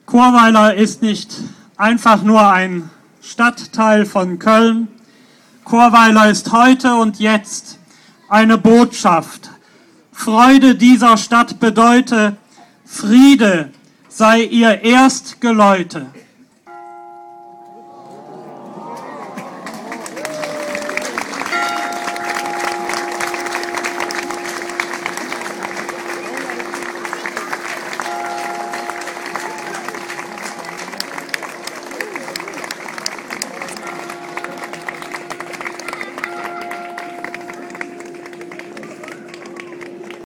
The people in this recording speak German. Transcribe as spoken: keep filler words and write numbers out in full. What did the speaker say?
Chorweiler ist nicht einfach nur ein Stadtteil von Köln. Chorweiler ist heute und jetzt eine Botschaft. Freude dieser Stadt bedeute, Friede sei ihr Erstgeläute.